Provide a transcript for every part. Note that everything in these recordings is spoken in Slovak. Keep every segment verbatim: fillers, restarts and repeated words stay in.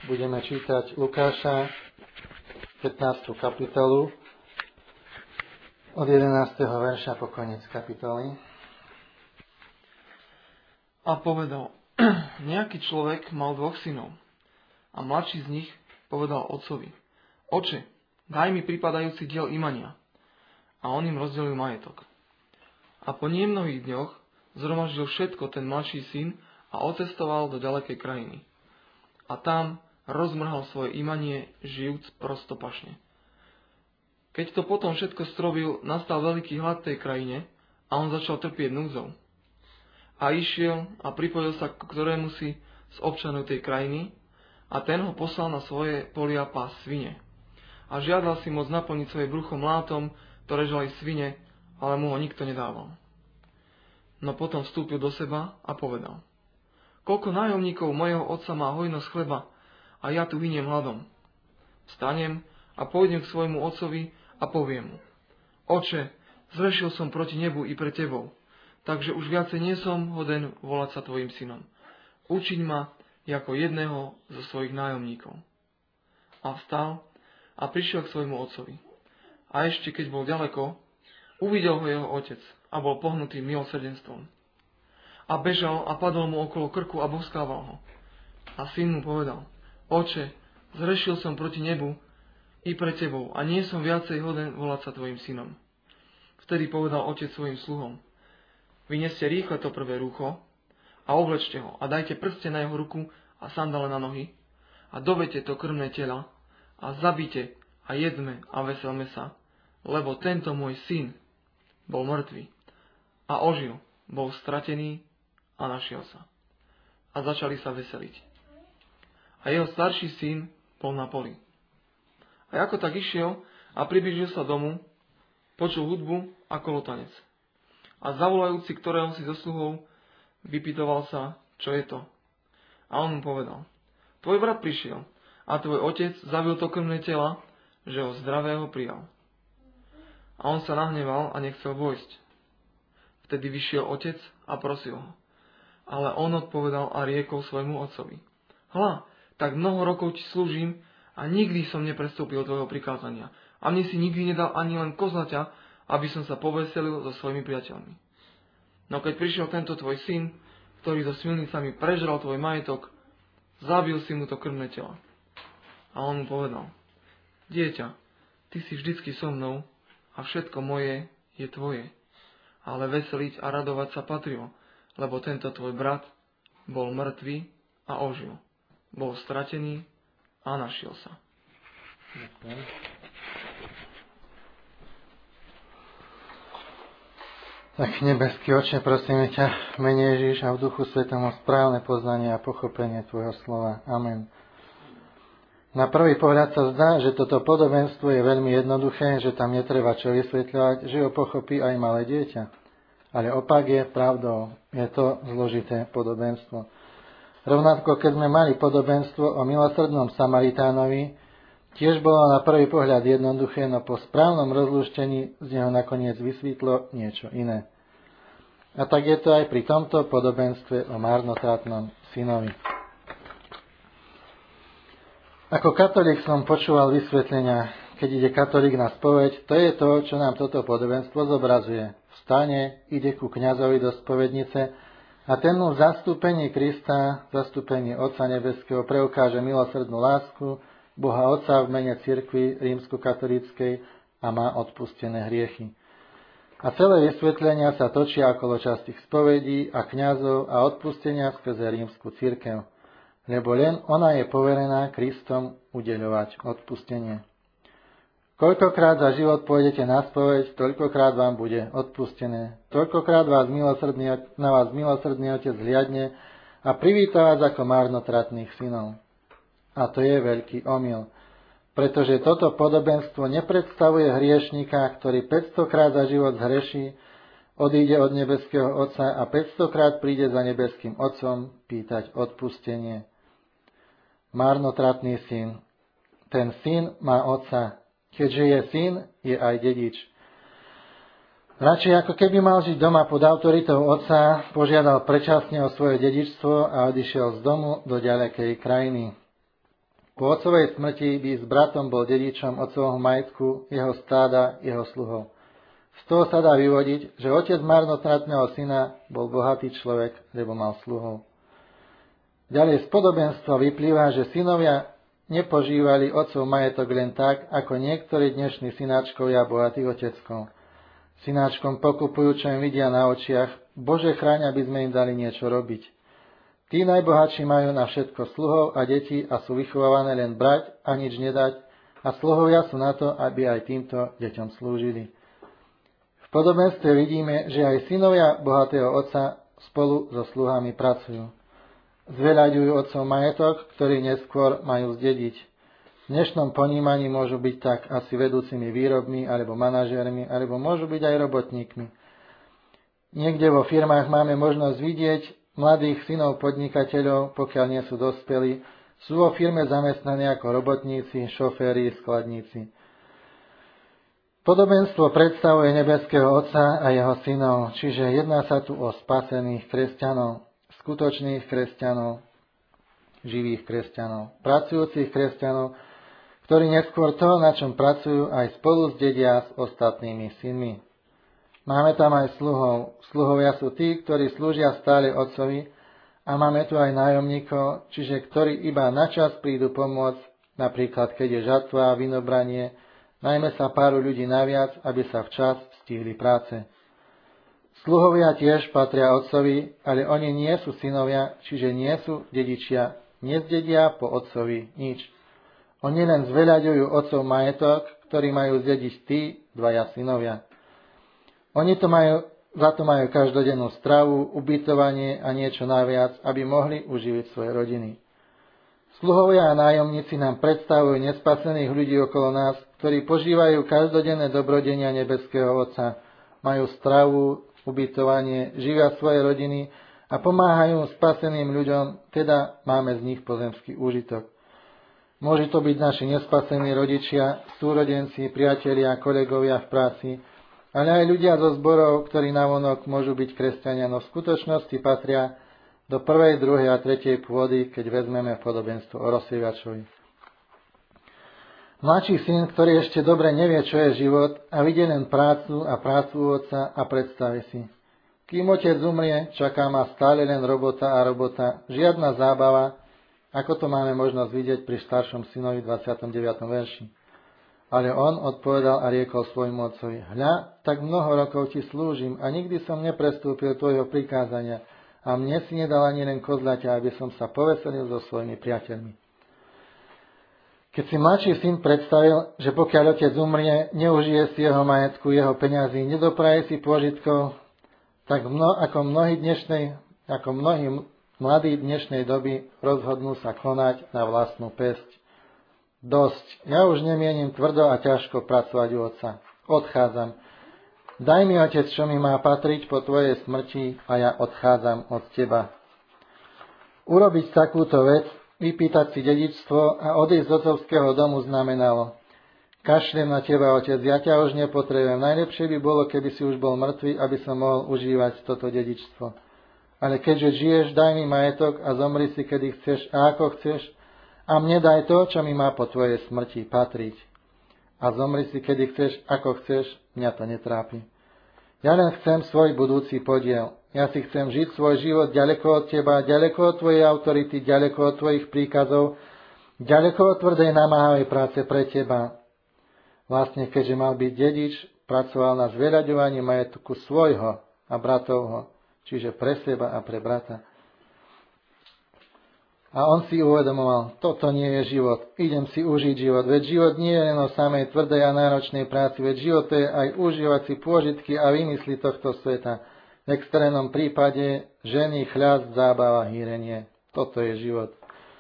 Budeme čítať Lukáša, pätnástu kapitolu, od jedenásteho verša po koniec kapitoly. A povedal, nejaký človek mal dvoch synov a mladší z nich povedal otcovi, oče, daj mi pripadajúci diel imania. A on im rozdelil majetok. A po nemnohých dňoch zhromaždil všetko ten mladší syn a odcestoval do ďalekej krajiny. A tam rozmrhal svoje imanie, žijúc prostopašne. Keď to potom všetko strobil, nastal veľký hlad v tej krajine a on začal trpieť núdzou. A išiel a pripojil sa k ktorému si z občanov tej krajiny a ten ho poslal na svoje polia pás svine. A žiadal si moc naplniť svoje brucho mlátom, ktoré žali svine, ale mu ho nikto nedával. No potom vstúpil do seba a povedal, koľko nájomníkov mojho otca má hojnosť chleba a ja tu hyniem hladom. Vstanem a pôjdem k svojmu otcovi a poviem mu, oče, zrešil som proti nebu i pre tebou, takže už viacej nie som hoden volať sa tvojim synom. Učiň ma ako jedného zo svojich nájomníkov. A vstal a prišiel k svojmu otcovi. A ešte keď bol ďaleko, uvidel ho jeho otec a bol pohnutý milosrdenstvom. A bežal a padol mu okolo krku a boskával ho. A syn mu povedal, oče, zrešil som proti nebu i pre tebou a nie som viacej hoden volať sa tvojim synom. Vtedy povedal otec svojim sluhom, vyneste rýchle to prvé rúcho a oblečte ho a dajte prste na jeho ruku a sandále na nohy a dovete to krmné tela a zabite a jedme a veselme sa, lebo tento môj syn bol mŕtvý a ožil, bol stratený a našiel sa. A začali sa veseliť. A jeho starší syn bol na poli. A ako tak išiel a priblížil sa domu, počul hudbu a kolotanec. A zavolajúci ktorého si zo sluhov, vypytoval sa, čo je to. A on mu povedal, tvoj brat prišiel a tvoj otec zabil to krmné tela, že ho zdravého prijal. A on sa nahneval a nechcel vojsť. Vtedy vyšiel otec a prosil ho. Ale on odpovedal a riekol svojmu otcovi, hľa, tak mnoho rokov ti slúžim a nikdy som neprestúpil tvojho prikázania. A mne si nikdy nedal ani len kozlaťa, aby som sa poveselil so svojimi priateľmi. No keď prišiel tento tvoj syn, ktorý so svilnicami prežral tvoj majetok, zabil si mu to krmné telo. A on mu povedal, dieťa, ty si vždycky so mnou a všetko moje je tvoje. Ale veseliť a radovať sa patrilo, lebo tento tvoj brat bol mŕtvý a ožil. Bol stratený a našiel sa. Tak nebeský Oče, prosíme ťa, mene Ježiš a v Duchu Svetom o správne poznanie a pochopenie tvojho slova. Amen. Na prvý pohľad sa zdá, že toto podobenstvo je veľmi jednoduché, že tam netreba čo vysvetľovať, že ho pochopí aj malé dieťa. Ale opak je pravdou. Je to zložité podobenstvo. Rovnako, keď sme mali podobenstvo o milosrdnom Samaritánovi, tiež bolo na prvý pohľad jednoduché, no po správnom rozlúštení z neho nakoniec vysvetlo niečo iné. A tak je to aj pri tomto podobenstve o marnotratnom synovi. Ako katolík som počúval vysvetlenia, keď ide katolík na spoveď, to je to, čo nám toto podobenstvo zobrazuje. Vstane, ide ku kňazovi do spovednice, a ten mu v zastúpení Krista, v zastúpení Otca Nebeského preukáže milosrdnú lásku Boha Otca v mene cirkvi rímskokatolíckej a má odpustené hriechy. A celé vysvetlenia sa točia okolo častých spovedí a kňazov a odpustenia skrze rímsku cirkev, lebo len ona je poverená Kristom udeľovať odpustenie. Koľkokrát za život pôjdete na spoveď, toľkokrát vám bude odpustené. Toľkokrát vás milosrdný, na vás milosrdný Otec hliadne a privíta vás ako marnotratných synov. A to je veľký omyl, pretože toto podobenstvo nepredstavuje hriešnika, ktorý päťstokrát za život zhreší, odíde od nebeského Otca a päťstokrát príde za nebeským Otcom pýtať odpustenie. Marnotratný syn. Ten syn má Otca. Keďže je syn, je aj dedič. Radšej ako keby mal žiť doma pod autoritou otca, požiadal predčasne o svoje dedičstvo a odišiel z domu do ďalekej krajiny. Po otcovej smrti by s bratom bol dedičom otcovho majetku, jeho stáda, jeho sluhov. Z toho sa dá vyvodiť, že otec marnotratného syna bol bohatý človek, lebo mal sluhov. Ďalej z podobenstva vyplýva, že synovia nepožívali otcov majetok len tak, ako niektorí dnešní synáčkovia bohatých oteckov. Synáčkom pokupujú, čo im vidia na očiach. Bože chráň, aby sme im dali niečo robiť. Tí najbohatší majú na všetko sluhov a deti a sú vychovávané len brať a nič nedať a sluhovia sú na to, aby aj týmto deťom slúžili. V podobenstve vidíme, že aj synovia bohatého otca spolu so sluhami pracujú. Zveľaďujú otcov majetok, ktorý neskôr majú zdediť. V dnešnom ponímaní môžu byť tak asi vedúcimi výrobmi alebo manažérmi, alebo môžu byť aj robotníkmi. Niekde vo firmách máme možnosť vidieť mladých synov podnikateľov, pokiaľ nie sú dospelí, sú vo firme zamestnaní ako robotníci, šoféri, skladníci. Podobenstvo predstavuje nebeského Otca a jeho synov, čiže jedná sa tu o spasených kresťanov, skutočných kresťanov, živých kresťanov, pracujúcich kresťanov, ktorí neskôr to, na čom pracujú, aj spolu zdedia s ostatnými synmi. Máme tam aj sluhov. Sluhovia sú tí, ktorí slúžia stále otcovi a máme tu aj nájomníkov, čiže ktorí iba na čas prídu pomôcť, napríklad keď je žatva, vinobranie, najmä sa pár ľudí naviac, aby sa včas stihli práce. Sluhovia tiež patria otcovi, ale oni nie sú synovia, čiže nie sú dedičia, nezdedia po otcovi nič. Oni len zveľaďujú otcov majetok, ktorý majú zdediť tí dvaja synovia. Oni to majú, za to majú každodennú stravu, ubytovanie a niečo naviac, aby mohli uživiť svoje rodiny. Sluhovia a nájomníci nám predstavujú nespasených ľudí okolo nás, ktorí požívajú každodenné dobrodenia nebeského Otca, majú stravu, ubytovanie, živia svoje rodiny a pomáhajú spaseným ľuďom, teda máme z nich pozemský úžitok. Môže to byť naši nespasení rodičia, súrodenci, priatelia, kolegovia v práci, ale aj ľudia zo zborov, ktorí navonok môžu byť kresťania, no v skutočnosti patria do prvej, druhej a tretej pôdy, keď vezmeme podobenstvo o rozsievačovi. Mladší syn, ktorý ešte dobre nevie, čo je život a vidie len prácu a prácu otca a predstaví si. Kým otec umrie, čaká ma stále len robota a robota, žiadna zábava, ako to máme možnosť vidieť pri staršom synovi v dvadsiatom deviatom verši. Ale on odpovedal a riekol svojmu otcovi: Hľa, tak mnoho rokov ti slúžim a nikdy som neprestúpil tvojho prikázania a mne si nedal ani len kozľaťa, aby som sa poveselil so svojimi priateľmi. Keď si mladší syn predstavil, že pokiaľ otec umrie, neužije si jeho majetku, jeho peňazí, nedopraje si pôžitkov, tak mno, ako mnohí dnešnej, ako mnohí mladí dnešnej doby rozhodnú sa konať na vlastnú päsť. Dosť, ja už nemienim tvrdo a ťažko pracovať u otca. Odchádzam. Daj mi, otec, čo mi má patriť po tvojej smrti a ja odchádzam od teba. Urobiť takúto vec, vypýtať si dedičstvo a odísť z otcovského domu znamenalo: kašlem na teba, otec, ja ťa už nepotrebujem. Najlepšie by bolo, keby si už bol mŕtvy, aby som mohol užívať toto dedičstvo. Ale keďže žiješ, daj mi majetok a zomri si, kedy chceš a ako chceš, a mne daj to, čo mi má po tvojej smrti patriť. A zomri si, kedy chceš, ako chceš, mňa to netrápi. Ja len chcem svoj budúci podiel. Ja si chcem žiť svoj život ďaleko od teba, ďaleko od tvojej autority, ďaleko od tvojich príkazov, ďaleko od tvrdej namáhavej práce pre teba. Vlastne, keďže mal byť dedič, pracoval na zveľaďovaní majetku svojho a bratovho, čiže pre seba a pre brata. A on si uvedomoval, toto nie je život, idem si užiť život, veď život nie je len o samej tvrdej a náročnej práci, veď život to je aj užívať si pôžitky a vymysly tohto sveta. V extrémnom prípade ženy, chľast, zábava, hýrenie. Toto je život.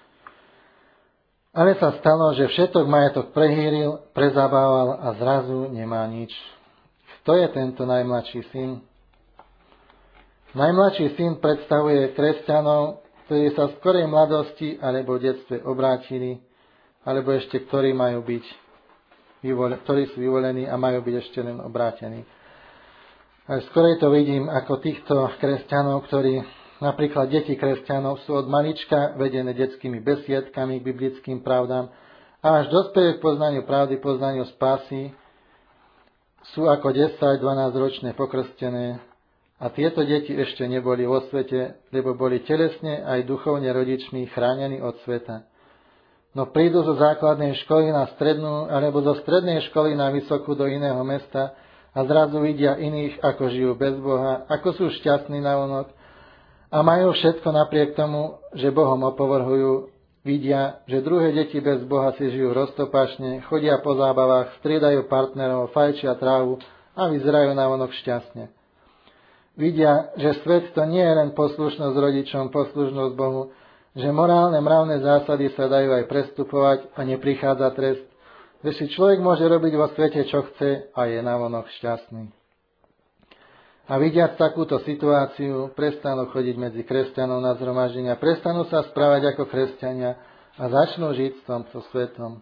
Ale sa stalo, že všetok majetok prehýril, prezabával a zrazu nemá nič. Kto je tento najmladší syn? Najmladší syn predstavuje kresťanov, ktorí sa v skorej mladosti alebo v detstve obrátili, alebo ešte ktorí majú byť, ktorí sú vyvolení a majú byť ešte len obrátení. A skorej to vidím ako týchto kresťanov, ktorí Napríklad deti kresťanov sú od malička vedené detskými besiedkami k biblickým pravdám a až dospejú k poznaniu pravdy, poznaniu spásy, sú ako desať dvanásť ročné pokrstené a tieto deti ešte neboli vo svete, lebo boli telesne aj duchovne rodičmi chránení od sveta. No prídu zo základnej školy na strednú alebo zo strednej školy na vysokú do iného mesta a zrazu vidia iných, ako žijú bez Boha, ako sú šťastní navonok a majú všetko napriek tomu, že Bohom opovrhujú. Vidia, že druhé deti bez Boha si žijú roztopašne, chodia po zábavách, striedajú partnerov, fajčia trávu a vyzerajú navonok šťastne. Vidia, že svet to nie je len poslušnosť rodičom, poslušnosť Bohu, že morálne, mravné zásady sa dajú aj prestupovať a neprichádza trest, že si človek môže robiť vo svete, čo chce a je navonok šťastný. A vidiac takúto situáciu, prestanú chodiť medzi kresťanov na zhromaždenia, prestanú sa správať ako kresťania a začnú žiť s tomto svetom.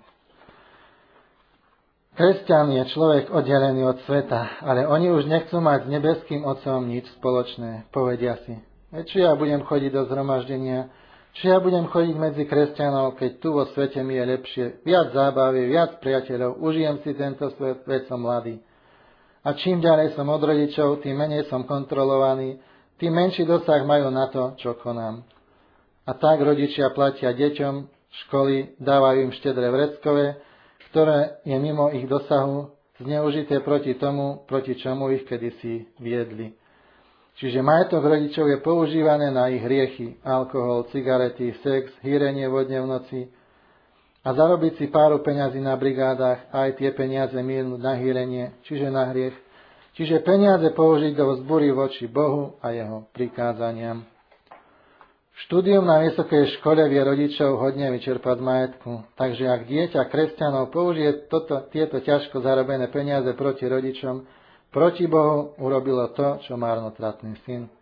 Kresťan je človek oddelený od sveta, ale oni už nechcú mať s nebeským Otcom nič spoločné. Povedia si, či ja budem chodiť do zhromaždenia, či ja budem chodiť medzi kresťanov, keď tu vo svete mi je lepšie, viac zábavy, viac priateľov, užijem si tento svet, veď som mladý. A čím ďalej som od rodičov, tým menej som kontrolovaný, tým menší dosah majú na to, čo konám. A tak rodičia platia deťom školy, dávajú im štedré vreckové, ktoré je mimo ich dosahu, zneužité proti tomu, proti čomu ich kedysi viedli. Čiže majetok rodičov je používané na ich hriechy, alkohol, cigarety, sex, hýrenie vodne v noci, a zarobiť si páru peňazí na brigádach a aj tie peniaze mýlnuť na hýrenie, čiže na hriech. Čiže peniaze použiť do vzbúry voči Bohu a jeho prikázaniam. Štúdium na vysokej škole vie rodičov hodne vyčerpať z majetku, takže ak dieťa kresťanov použije toto, tieto ťažko zarobené peniaze proti rodičom, proti Bohu urobilo to, čo marnotratný syn.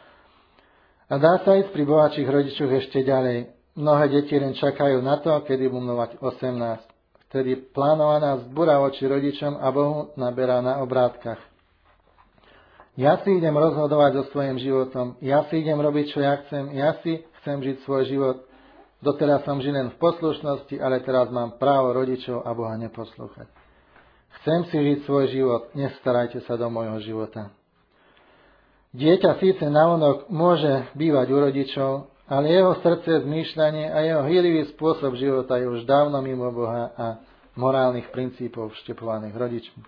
A dá sa ísť pri bohatších rodičoch ešte ďalej. Mnohé deti len čakajú na to, kedy budú mať osemnásť. Vtedy plánovaná vzbúra voči rodičom a Bohu naberá na obrátkach. Ja si idem rozhodovať so svojím životom, ja si idem robiť, čo ja chcem, ja si chcem žiť svoj život. Doteraz som žil len v poslušnosti, ale teraz mám právo rodičov a Boha neposlúchať. Chcem si žiť svoj život, nestarajte sa do môjho života. Dieťa síce navonok môže bývať u rodičov, ale jeho srdce, zmýšľanie a jeho hýrivý spôsob života je už dávno mimo Boha a morálnych princípov vštepovaných rodičmi.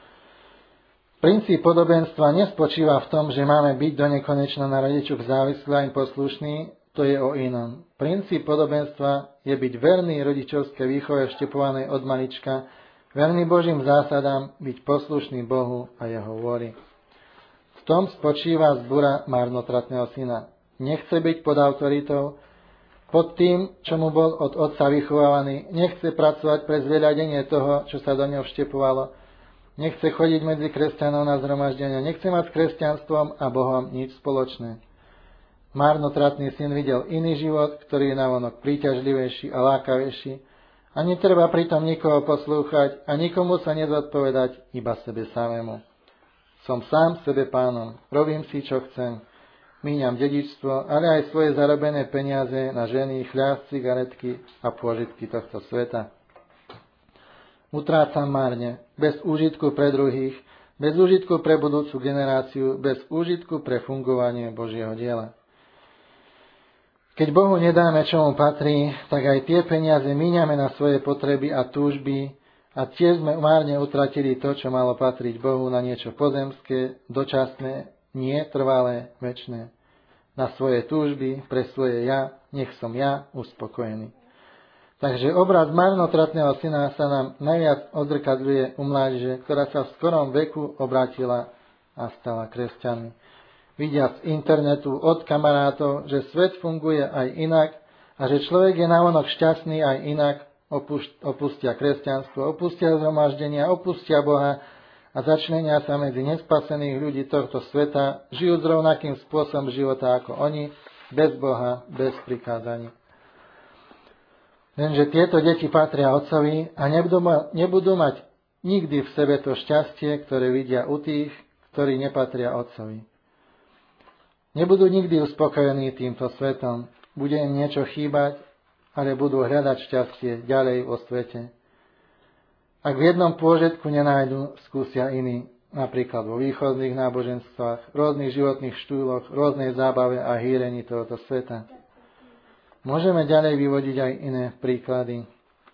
Princíp podobenstva nespočíva v tom, že máme byť do nekonečna na rodičoch závislí a im poslušní, to je o inom. Princíp podobenstva je byť verný rodičovské výchove vštepovanej od malička, verný Božím zásadám, byť poslušný Bohu a jeho vôli. V tom spočíva zbúra marnotratného syna. Nechce byť pod autoritou, pod tým, čo mu bol od otca vychovávaný. Nechce pracovať pre zveľadenie toho, čo sa do neho vštepovalo. Nechce chodiť medzi kresťanov na zhromaždenia. Nechce mať s kresťanstvom a Bohom nič spoločné. Marnotratný syn videl iný život, ktorý je navonok príťažlivejší a lákavejší. A netreba pritom nikoho poslúchať a nikomu sa nezodpovedať, iba sebe samému. Som sám sebe pánom, robím si, čo chcem. Míňam dedičstvo, ale aj svoje zarobené peniaze na ženy, chľast, cigaretky a pôžitky tohto sveta. Utrácam márne, bez úžitku pre druhých, bez úžitku pre budúcu generáciu, bez úžitku pre fungovanie Božieho diela. Keď Bohu nedáme, čo mu patrí, tak aj tie peniaze míňame na svoje potreby a túžby a tiež sme márne utratili to, čo malo patriť Bohu, na niečo pozemské, dočasné, nie trvalé, večné. Na svoje túžby, pre svoje ja, nech som ja uspokojený. Takže obraz marnotratného syna sa nám najviac odzrkadľuje u mládeže, ktorá sa v skorom veku obrátila a stala kresťanmi. Vidia z internetu od kamarátov, že svet funguje aj inak a že človek je navonok šťastný aj inak, opustia kresťanstvo, opustia zhromaždenia, opustia Boha a začlenia sa medzi nespasených ľudí tohto sveta, žijú s rovnakým spôsobom života ako oni, bez Boha, bez prikázaní. Lenže tieto deti patria otcovi a nebudú, ma, nebudú mať nikdy v sebe to šťastie, ktoré vidia u tých, ktorí nepatria otcovi. Nebudú nikdy uspokojení týmto svetom. Bude im niečo chýbať, ale budú hľadať šťastie ďalej vo svete. Ak v jednom pôžitku nenájdu, skúsia iný, napríklad vo východných náboženstvách, rôznych životných štúloch, rôznej zábave a hýrení tohoto sveta. Môžeme ďalej vyvodiť aj iné príklady.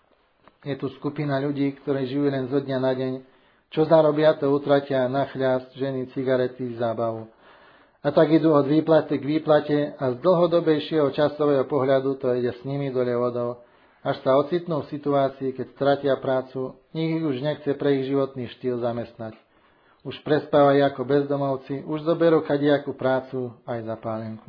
Je tu skupina ľudí, ktorí žijú len zo dňa na deň, čo zarobia, to utratia na chľast, ženy, cigarety, zábavu. A tak idú od výplaty k výplate a z dlhodobejšieho časového pohľadu to ide s nimi dole vodou, až sa ocitnú v situácii, keď stratia prácu, nik ich už nechce pre ich životný štýl zamestnať. Už prespávajú ako bezdomovci, už zoberú kadijakú prácu aj za pálenku.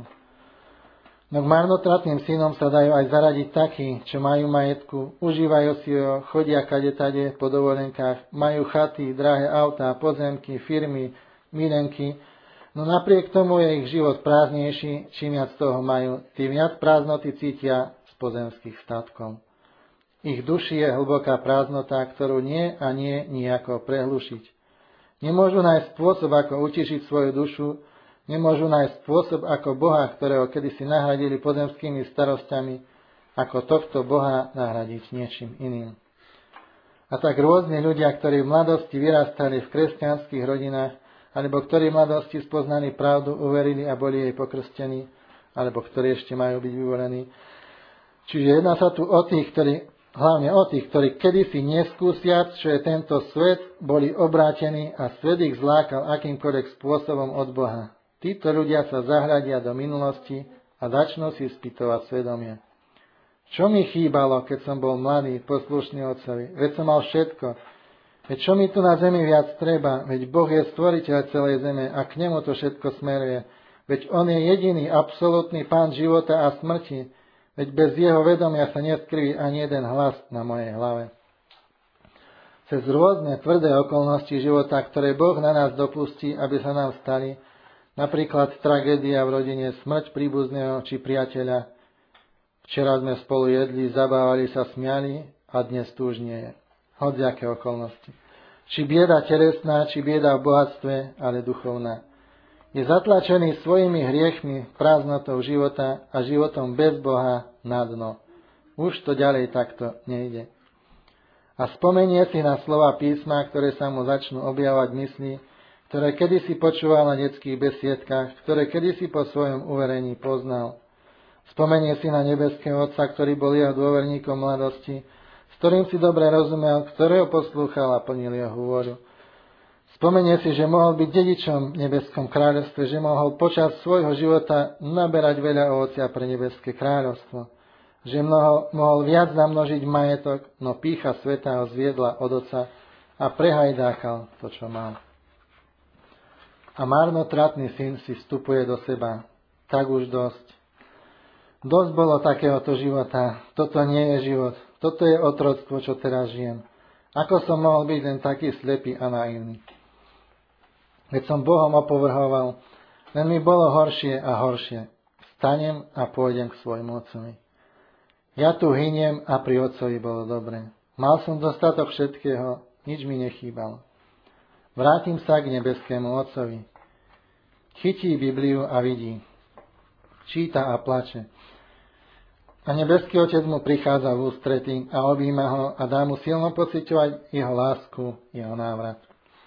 No k marnotratným synom sa dajú aj zaradiť takí, čo majú majetku, užívajú si ho, chodia kadetade po dovolenkách, majú chaty, drahé autá, pozemky, firmy, milenky. No napriek tomu je ich život prázdnejší, čím viac toho majú, tým viac prázdnoty cítia z pozemských statkov. Ich duši je hlboká prázdnota, ktorú nie a nie nijako prehlušiť. Nemôžu nájsť spôsob, ako utišiť svoju dušu, nemôžu nájsť spôsob, ako Boha, ktorého kedysi nahradili pozemskými starosťami, ako tohto Boha nahradiť niečím iným. A tak rôzni ľudia, ktorí v mladosti vyrastali v kresťanských rodinách, alebo ktorí v mladosti spoznali pravdu, uverili a boli jej pokrstení, alebo ktorí ešte majú byť vyvolení. Čiže jedná sa tu o tých, ktorí, hlavne o tých, ktorí kedysi neskúsiac, čo je tento svet, boli obrátení a svet ich zlákal akýmkoľvek spôsobom od Boha. Títo ľudia sa zahľadia do minulosti a začnú si spýtovať svedomie. Čo mi chýbalo, keď som bol mladý, poslušný otcovi? Veď som mal všetko. Veď čo mi tu na zemi viac treba? Veď Boh je stvoriteľ celej zeme a k nemu to všetko smeruje. Veď on je jediný, absolútny pán života a smrti. Veď bez jeho vedomia sa neskryví ani jeden hlas na mojej hlave. Cez rôzne tvrdé okolnosti života, ktoré Boh na nás dopustí, aby sa nám stali, napríklad tragédia v rodine, smrť príbuzného či priateľa. Včera sme spolu jedli, zabávali sa, smiali a dnes tu už nie je. Hodziaké okolnosti. Či bieda telesná, či bieda v bohatstve, ale duchovná. Je zatlačený svojimi hriechmi, prázdnotou života a životom bez Boha na dno. Už to ďalej takto nejde. A spomenie si na slova písma, ktoré sa mu začnú objavovať v mysli, ktoré kedysi počúval na detských besiedkách, ktoré kedysi po svojom uverení poznal. Spomenie si na nebeského Otca, ktorý bol jeho dôverníkom mladosti, s ktorým si dobre rozumel, ktorého poslúchal a plnil jeho vôľu. Spomenie si, že mohol byť dedičom v nebeskom kráľovstve, že mohol počas svojho života naberať veľa ovocia pre nebeské kráľovstvo, že mnoho, mohol viac namnožiť majetok, no pýcha sveta ho zviedla od Otca a prehajdákal to, čo mal. A marnotratný syn si vstupuje do seba. Tak už dosť. Dosť bolo takéhoto života. Toto nie je život. Toto je otroctvo, čo teraz žijem. Ako som mohol byť len taký slepý a naivný? Veď som Bohom opovrhoval, len mi bolo horšie a horšie. Vstanem a pôjdem k svojmu otcovi. Ja tu hyniem a pri otcovi bolo dobre. Mal som dostatok všetkého, nič mi nechýbalo. Vrátim sa k nebeskému otcovi. Chytí Bibliu a vidí. Číta a plače. A nebeský otec mu prichádza v ústretí a objíma ho a dá mu silno pociťovať jeho lásku, jeho návrat.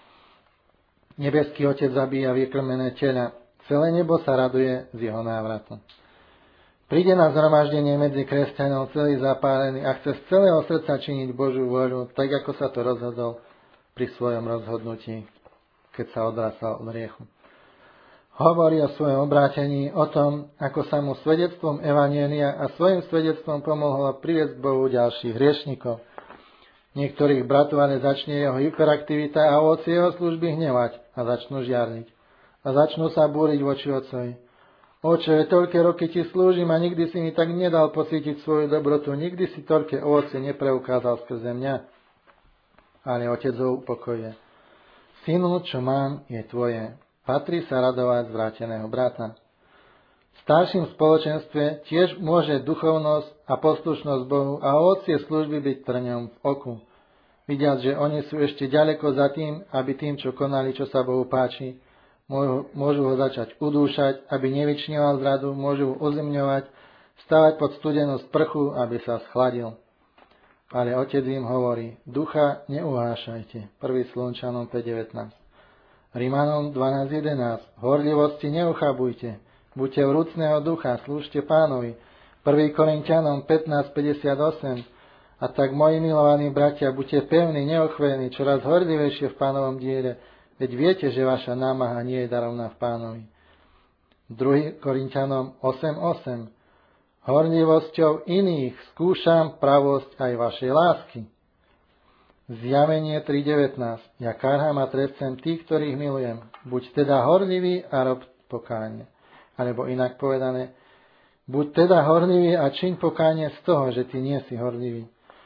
Nebeský otec zabíja vykrmené tela. Celé nebo sa raduje z jeho návratu. Príde na zhromaždenie medzi kresťanov celý zapálený a chce z celého srdca činiť Božiu vôľu, tak ako sa to rozhodol pri svojom rozhodnutí, keď sa odrasal od hriechu. Hovorí o svojom obrátení, o tom, ako sa mu svedectvom evanjelia a svojim svedectvom pomohlo priviesť k Bohu ďalších hriešnikov. Niektorých bratov ale začne jeho hyperaktivita a ovocie jeho služby hnevať a začnú žiarliť. A začnú sa búriť voči otcovi. Oče, toľké roky ti slúžim a nikdy si mi tak nedal pocítiť svoju dobrotu, nikdy si toľké ovocie nepreukázal skrze mňa. Ale otec ho upokojuje. Synu, čo mám, je tvoje. Patrí sa radovať z vráteného brata. V starším spoločenstve tiež môže duchovnosť a poslušnosť Bohu a ovocie služby byť trňom v oku. Vidiac, že oni sú ešte ďaleko za tým, aby tým, čo konali, čo sa Bohu páči, môžu, môžu ho začať udúšať, aby nevyčníval zradu, môžu ho uzemňovať, stavať pod studenú sprchu, aby sa schladil. Ale Otec im hovorí, ducha neuhášajte. prvý Slunčanom päť devätnásť. Rimanom dvanásť jedenásť. Horlivosti neuchabujte. Buďte vrúcneho ducha, slúžte Pánovi. prvý Korinťanom pätnásť päťdesiatosem. A tak, moji milovaní bratia, buďte pevní, neochvejní, čoraz horlivejšie v Pánovom diele, veď viete, že vaša námaha nie je daromná v Pánovi. druhý Korinťanom osem osem. Horlivosťou iných skúšam pravosť aj vašej lásky. Zjavenie tri devätnásť. Ja karhám a trestcem tých, ktorých milujem. Buď teda horlivý a rob pokánie. Alebo inak povedané, buď teda horlivý a čiň pokánie z toho, že ty nie si horlivý.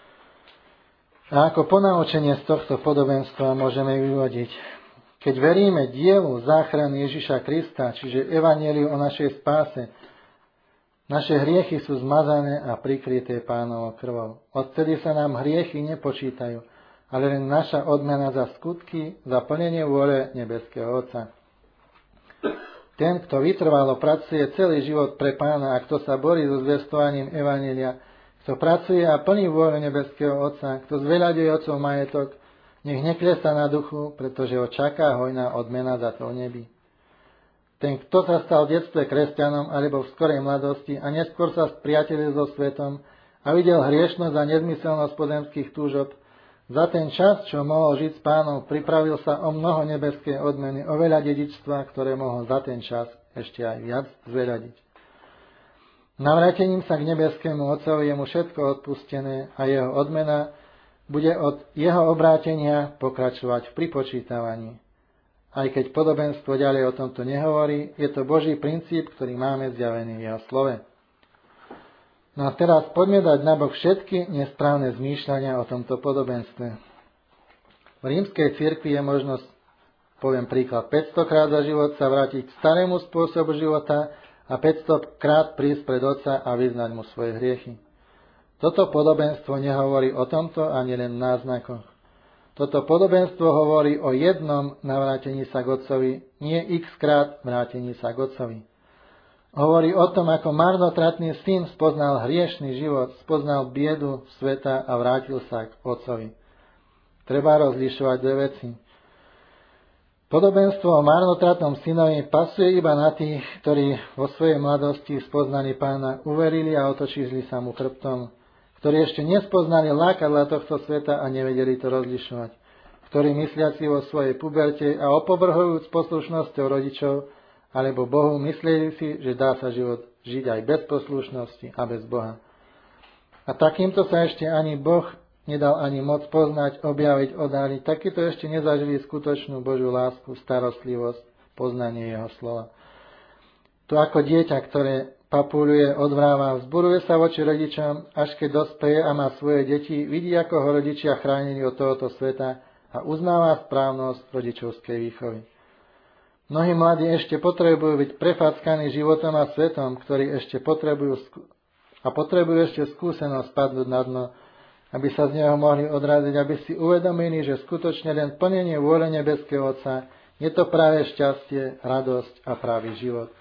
A ako ponaučenie z tohto podobenstva môžeme vyvodiť, keď veríme dielu záchrany Ježiša Krista, čiže evanjeliu o našej spáse, naše hriechy sú zmazané a prikryté Pánovou krvou. Odtedy sa nám hriechy nepočítajú, ale len naša odmena za skutky, za plnenie vôle nebeského Otca. Ten, kto vytrvalo pracuje celý život pre Pána a kto sa borí so zvestovaním evanjelia, kto pracuje a plní vôľu nebeského Otca, kto zveľaďuje Otcov majetok, nech neklesá na duchu, pretože ho čaká hojná odmena za to v nebi. Ten, kto sa stal v detstve kresťanom alebo v skorej mladosti a neskôr sa spriatelil so svetom a videl hriešnosť a nezmyselnosť pozemských túžob, za ten čas, čo mohol žiť s Pánom, pripravil sa o mnoho nebeskej odmeny, o veľa dedičstva, ktoré mohol za ten čas ešte aj viac zveľadiť. Navrátením sa k nebeskému Otcovi je mu všetko odpustené a jeho odmena bude od jeho obrátenia pokračovať v pripočítavaní. Aj keď podobenstvo ďalej o tomto nehovorí, je to Boží princíp, ktorý máme zjavený v jeho slove. No a teraz poďme dať nabok všetky nesprávne zmýšľania o tomto podobenstve. V rímskej cirkvi je možnosť, poviem príklad, päťsto krát za život sa vrátiť k starému spôsobu života a päťsto krát prísť pred Otca a vyznať mu svoje hriechy. Toto podobenstvo nehovorí o tomto ani len v náznakoch. Toto podobenstvo hovorí o jednom navrátení sa k Otcovi, nie x krát vrátení sa k Otcovi. Hovorí o tom, ako marnotratný syn spoznal hriešný život, spoznal biedu sveta a vrátil sa k Otcovi. Treba rozlišovať dve veci. Podobenstvo o marnotratnom synovi pasuje iba na tých, ktorí vo svojej mladosti spoznali Pána, uverili a otočili sa mu chrbtom, ktorí ešte nespoznali lákadlá tohto sveta a nevedeli to rozlišovať, ktorí mysliaci vo svojej puberte a opovrhujúc poslušnosťou rodičov alebo Bohu mysleli si, že dá sa život žiť aj bez poslušnosti a bez Boha. A takýmto sa ešte ani Boh nedal ani moc poznať, objaviť, odhaliť. Takýto ešte nezažili skutočnú Božiu lásku, starostlivosť, poznanie jeho slova. To ako dieťa, ktoré papuluje, odvráva, vzburuje sa voči rodičom, až keď dospeje a má svoje deti, vidí, ako ho rodičia chránili od tohoto sveta a uznáva správnosť rodičovskej výchovy. Mnohí mladí ešte potrebujú byť prefackaní životom a svetom, ktorí ešte potrebujú a potrebujú ešte skúsenosť spadnúť na dno, aby sa z neho mohli odraziť, aby si uvedomili, že skutočne len plnenie vôle nebeského Otca je to práve šťastie, radosť a pravý život.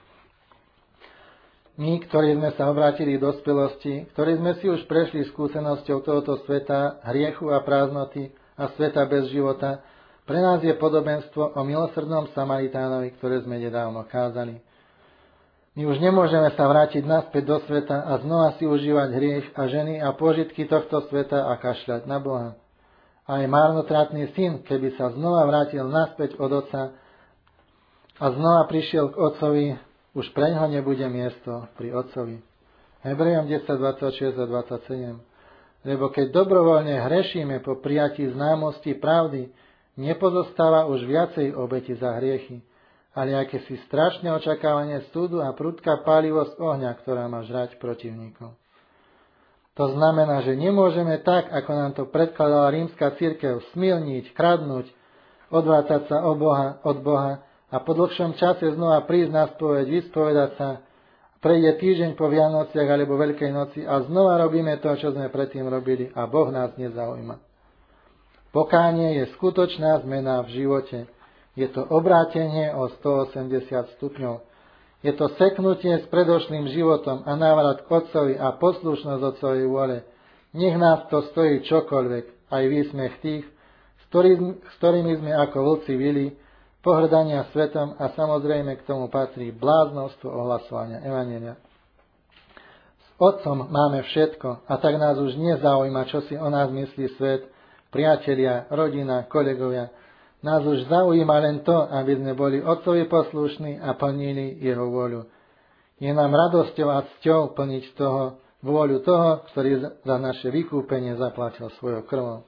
My, ktorí sme sa obrátili do dospelosti, ktorí sme si už prešli skúsenosťou tohoto sveta, hriechu a prázdnoty a sveta bez života, pre nás je podobenstvo o milosrdnom Samaritánovi, ktoré sme nedávno kázali. My už nemôžeme sa vrátiť naspäť do sveta a znova si užívať hriech a ženy a požitky tohto sveta a kašľať na Boha. Aj marnotratný syn, keby sa znova vrátil naspäť od Otca a znova prišiel k Otcovi, už preňho nebude miesto pri Otcovi. Hebrejom desať dvadsaťšesť a dvadsaťsedem. Lebo keď dobrovoľne hrešíme po prijatí známosti pravdy, nepozostáva už viacej obeti za hriechy, ale akési strašné očakávanie súdu a prudká pálivosť ohňa, ktorá má žrať protivníkov. To znamená, že nemôžeme tak, ako nám to predkladala rímska cirkev, smilniť, kradnúť, odvrácať sa od Boha, od Boha a po dlhšom čase znova prísť na spoveď, vyspovedať sa, prejde týždeň po Vianociach alebo Veľkej noci a znova robíme to, čo sme predtým robili a Boh nás nezaujíma. Pokánie je skutočná zmena v živote. Je to obrátenie o stoosemdesiat stupňov. Je to seknutie s predošlým životom a návrat k Otcovi a poslušnosť Otcovej vôle. Nech nás to stojí čokoľvek, aj výsmech tých, s, ktorý, s ktorými sme ako vlci vili, pohrdania svetom a samozrejme k tomu patrí bláznostvo ohlasovania evanjelia. S Otcom máme všetko a tak nás už nezaujíma, čo si o nás myslí svet, priatelia, rodina, kolegovia. Nás už zaujíma len to, aby sme boli Otcovi poslušní a plnili Jeho vôľu. Je nám radosťou a cťou plniť toho, vôľu toho, ktorý za naše vykúpenie zaplatil svojou krvou.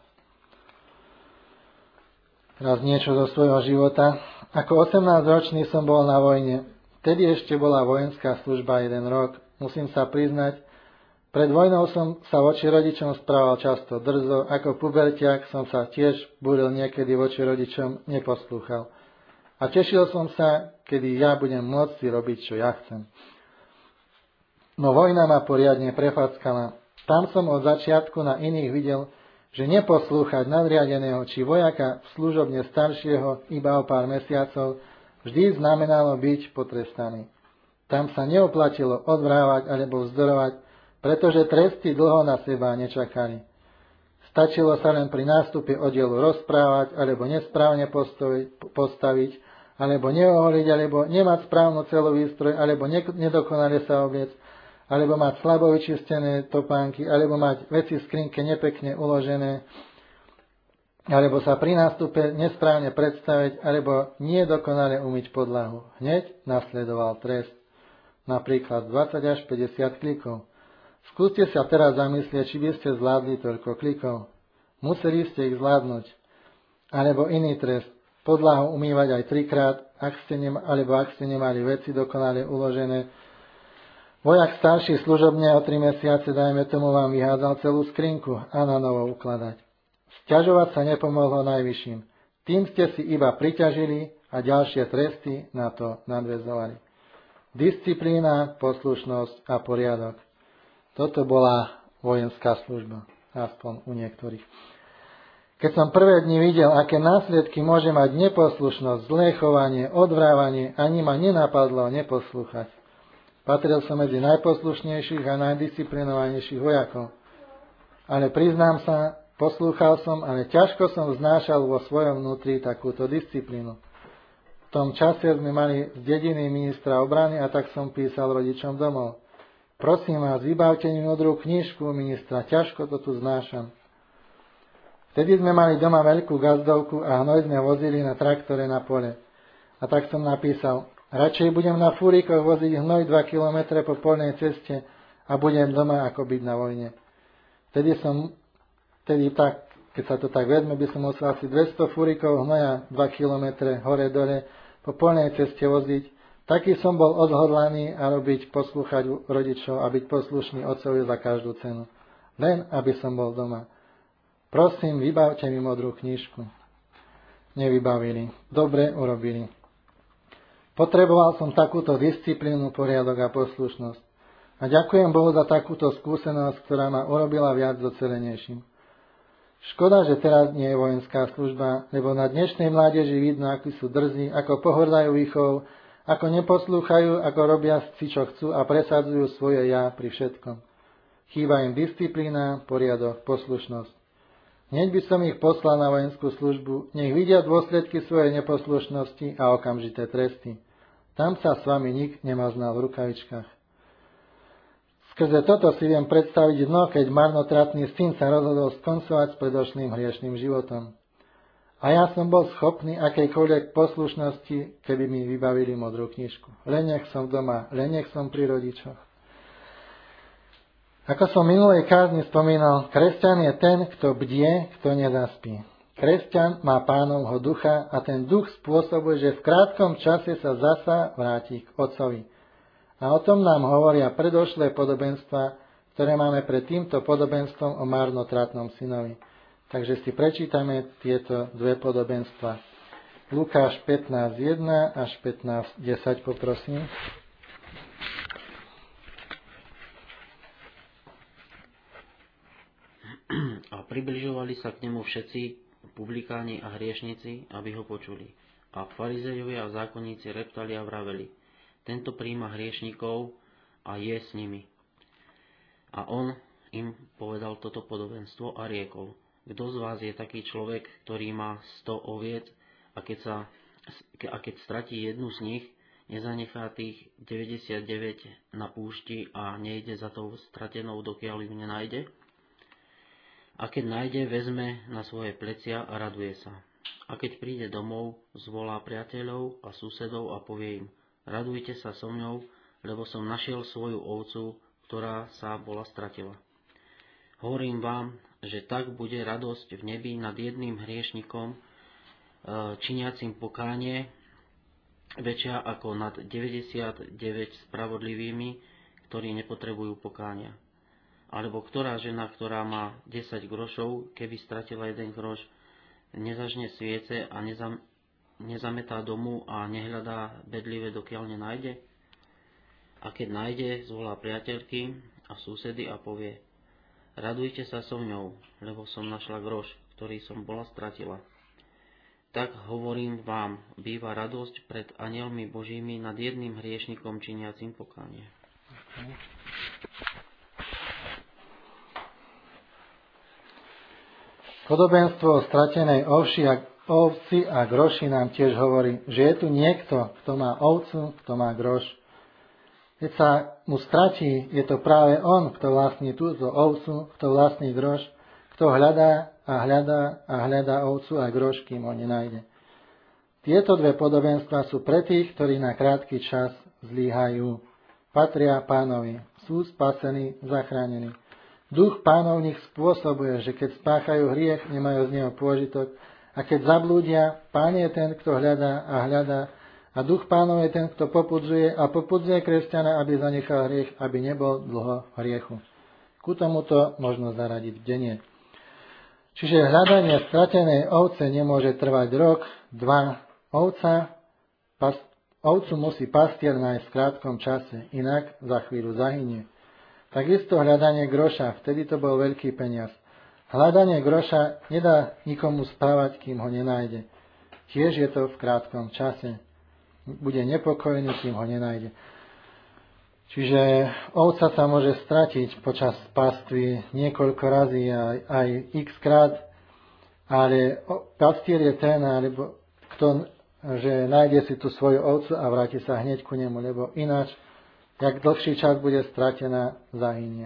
Teraz niečo zo svojho života. Ako osemnásťročný som bol na vojne. Vtedy ešte bola vojenská služba jeden rok. Musím sa priznať, pred vojnou som sa voči rodičom správal často drzo, ako pubertiak som sa tiež búril niekedy voči rodičom, neposlúchal. A tešil som sa, kedy ja budem môcť si robiť, čo ja chcem. No vojna ma poriadne prefackala. Tam som od začiatku na iných videl, že neposlúchať nadriadeného či vojaka v služobne staršieho iba o pár mesiacov vždy znamenalo byť potrestaný. Tam sa neoplatilo odvrávať alebo vzdorovať, pretože tresty dlho na seba nečakali. Stačilo sa len pri nástupe oddielu rozprávať, alebo nesprávne postaviť, alebo neoholiť, alebo nemať správnu celú výstroj, alebo nedokonale sa obliec, alebo mať slabo vyčistené topánky, alebo mať veci v skrinke nepekne uložené, alebo sa pri nástupe nesprávne predstaviť, alebo nedokonale umyť podlahu. Hneď nasledoval trest. Napríklad dvadsať až päťdesiat klikov. Skúste sa teraz zamyslieť, či by ste zvládli toľko klikov. Museli ste ich zvládnuť. Alebo iný trest. Podlahu umývať aj trikrát, ak ste nema, alebo ak ste nemali veci dokonale uložené. Vojak starší služobne o tri mesiace, dajme tomu, vám vyhádzal celú skrinku a na novo ukladať. Sťažovať sa nepomohlo najvyšším. Tým ste si iba priťažili a ďalšie tresty na to nadväzovali. Disciplína, poslušnosť a poriadok. Toto bola vojenská služba, aspoň u niektorých. Keď som prvé dni videl, aké následky môže mať neposlušnosť, zlé chovanie, odvrávanie, ani ma nenapadlo neposlúchať. Patril som medzi najposlušnejších a najdisciplinovanejších vojakov. Ale priznám sa, poslúchal som, ale ťažko som znášal vo svojom vnútri takúto disciplínu. V tom čase sme mali z dediny ministra obrany a tak som písal rodičom domov. Prosím vás, vybavte mi modrú knižku ministra, ťažko to tu znášam. Vtedy sme mali doma veľkú gazdovku a hnoj sme vozili na traktore na pole. A tak som napísal, radšej budem na fúrikoch voziť hnoj dva kilometre po polnej ceste a budem doma ako byť na vojne. Vtedy som, vtedy tak, keď sa to tak vezme, by som musel asi dvesto fúrikov hnoja dva kilometre hore-dole po polnej ceste voziť. Taký som bol odhodlaný a robiť, poslúchať rodičov a byť poslušný otcovi za každú cenu. Len aby som bol doma. Prosím, vybavte mi modrú knižku. Nevybavili. Dobre urobili. Potreboval som takúto disciplínu, poriadok a poslušnosť. A ďakujem Bohu za takúto skúsenosť, ktorá ma urobila viac docelenejším. Škoda, že teraz nie je vojenská služba, lebo na dnešnej mládeži vidno, akí sú drzí, ako pohordajú výchovou, ako neposlúchajú, ako robia si, čo chcú a presadzujú svoje ja pri všetkom. Chýba im disciplína, poriadok, poslušnosť. Hneď by som ich poslal na vojenskú službu, nech vidia dôsledky svojej neposlušnosti a okamžité tresty. Tam sa s vami nik nemaznal v rukavičkách. Skrze toto si viem predstaviť dno, keď marnotratný syn sa rozhodol skoncovať s predošlým hriešným životom. A ja som bol schopný akejkoľvek poslušnosti, keby mi vybavili modrú knižku. Len nech som doma, len nech som pri rodičoch. Ako som minulej kázni spomínal, kresťan je ten, kto bdie, kto nezaspí. Kresťan má Pánovho ducha a ten duch spôsobuje, že v krátkom čase sa zasa vráti k Otcovi. A o tom nám hovoria predošlé podobenstva, ktoré máme pred týmto podobenstvom o marnotratnom synovi. Takže si prečítame tieto dve podobenstva. Lukáš pätnásť jeden až pätnásť desať, poprosím. A približovali sa k nemu všetci publikáni a hriešnici, aby ho počuli. A farizejovia a zákonníci reptali a vraveli: Tento prijíma hriešnikov a je s nimi. A on im povedal toto podobenstvo a riekol: Kto z vás je taký človek, ktorý má sto oviec a keď, sa, a keď stratí jednu z nich, nezanechá tých deväťdesiatdeväť na púšti a nejde za tou stratenou, dokiaľ ju nenájde? A keď nájde, vezme na svoje plecia a raduje sa. A keď príde domov, zvolá priateľov a susedov a povie im: Radujte sa so mňou, lebo som našiel svoju ovcu, ktorá sa bola stratila. Hovorím vám, že tak bude radosť v nebi nad jedným hriešnikom, činiacim pokánie, väčšia ako nad deväťdesiatdeväť spravodlivými, ktorí nepotrebujú pokánia. Alebo ktorá žena, ktorá má desať grošov, keby stratila jeden groš, nezažne sviece a nezam, nezametá domu a nehľadá bedlivé, dokiaľ nenájde? A keď nájde, zvolá priateľky a susedy a povie: Radujte sa so mňou, lebo som našla groš, ktorý som bola stratila. Tak hovorím vám, býva radosť pred anjelmi Božími nad jedným hriešnikom činiacim pokánie. Podobenstvo o stratenej ovši a, ovci a groši nám tiež hovorí, že je tu niekto, kto má ovcu, kto má groš. Keď sa mu stratí, je to práve on, kto vlastní túto ovcu, kto vlastní groš, kto hľadá a hľadá a hľadá ovcu a groš, kým ho nenájde. Tieto dve podobenstvá sú pre tých, ktorí na krátky čas zlyhajú. Patria Pánovi, sú spasení, zachránení. Duch Pánov nich spôsobuje, že keď spáchajú hriech, nemajú z neho pôžitok, a keď zablúdia, Pán je ten, kto hľadá a hľadá, a Duch Pánov je ten, kto popudzuje a popudzuje kresťana, aby zanechal hriech, aby nebol dlho v hriechu. Ku tomuto možno zaradiť bdenie. Čiže hľadanie stratenej ovce nemôže trvať rok, dva. Ovca, pas, ovcu musí pastier nájsť v krátkom čase, inak za chvíľu zahynie. Takisto hľadanie groša, vtedy to bol veľký peniaz. Hľadanie groša nedá nikomu spávať, kým ho nenájde. Tiež je to v krátkom čase. Bude nepokojný, kým ho nenájde. Čiže ovca sa môže stratiť počas pastvy niekoľko razy, aj, aj x krát, ale pastier je ten, alebo kto, že nájde si tú svoju ovcu a vráti sa hneď ku nemu, lebo ináč, jak dlhší čas bude stratená, zahynie.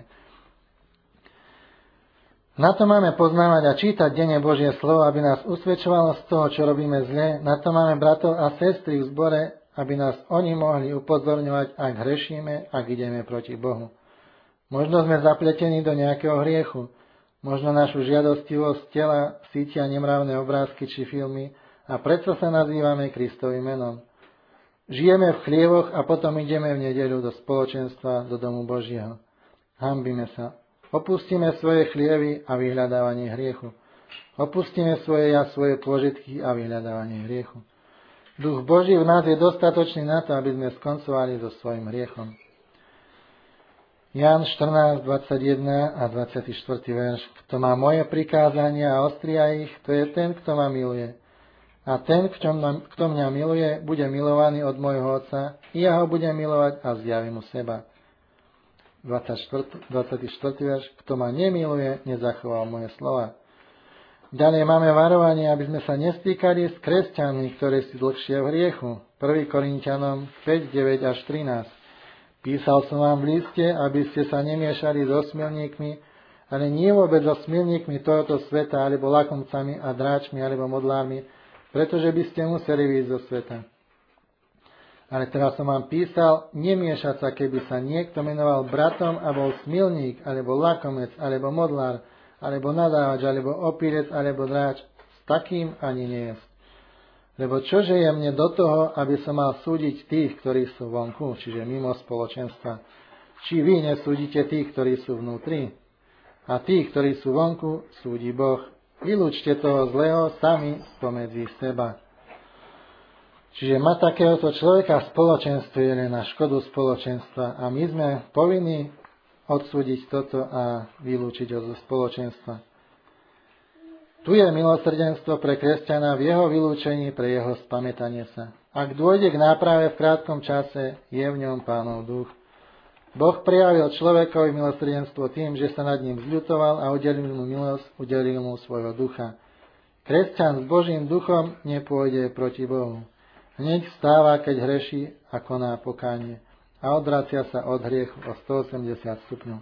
Na to máme poznávať a čítať denne Božie slovo, aby nás usvedčovalo z toho, čo robíme zle. Na to máme bratov a sestry v zbore, aby nás oni mohli upozorňovať, ak hrešíme, ak ideme proti Bohu. Možno sme zapletení do nejakého hriechu. Možno našu žiadostivosť tela sítia nemravné obrázky či filmy a predsa sa nazývame Kristovým menom. Žijeme v chlievoch a potom ideme v nedeľu do spoločenstva, do domu Božieho. Hanbíme sa. Opustíme svoje chlievy a vyhľadávanie hriechu. Opustíme svoje ja, svoje pôžitky a vyhľadávanie hriechu. Duch Boží v nás je dostatočný na to, aby sme skoncovali so svojím hriechom. Ján štrnásť, dvadsaťjeden a dvadsiaty štvrtý verš. Kto má moje prikázania a ostria ich, to je ten, kto ma miluje. A ten, kto mňa miluje, bude milovaný od môjho Otca, i ja ho budem milovať a zjavím mu seba. dvadsiaty štvrtý verš. Kto ma nemiluje, nezachoval moje slova. Ďalej máme varovanie, aby sme sa nestýkali s kresťanmi, ktorí si dlhšie v hriechu. prvý Korinťanom päť, deväť až trinásť. Písal som vám v liste, aby ste sa nemiešali so smilníkmi, ale nie vôbec so smilníkmi tohoto sveta, alebo lakomcami a dráčmi, alebo modlármi, pretože by ste museli výjsť zo sveta. Ale teraz som vám písal, nemiešať sa, keby sa niekto menoval bratom a bol smilník, alebo lakomec, alebo modlár, alebo nadávač, alebo opírec, alebo dráč. S takým ani nie je. Lebo čože je mne do toho, aby som mal súdiť tých, ktorí sú vonku, čiže mimo spoločenstva? Či vy nesúdite tých, ktorí sú vnútri? A tých, ktorí sú vonku, súdi Boh. Vylúčte toho zlého sami pomedzi seba. Čiže mať takéhoto človeka v spoločenstve je len na škodu spoločenstva a my sme povinní odsúdiť toto a vylúčiť ho zo spoločenstva. Tu je milosrdenstvo pre kresťana v jeho vylúčení pre jeho spamätanie sa. Ak dôjde k náprave v krátkom čase, je v ňom Pánov duch. Boh prijavil človekovi milosrdenstvo tým, že sa nad ním zľutoval a udelil mu milosť, udelil mu svojho ducha. Kresťan s Božím duchom nepôjde proti Bohu. Hneď vstáva, keď hreší a koná pokánie a odvracia sa od hriechu o stoosemdesiat stupňov.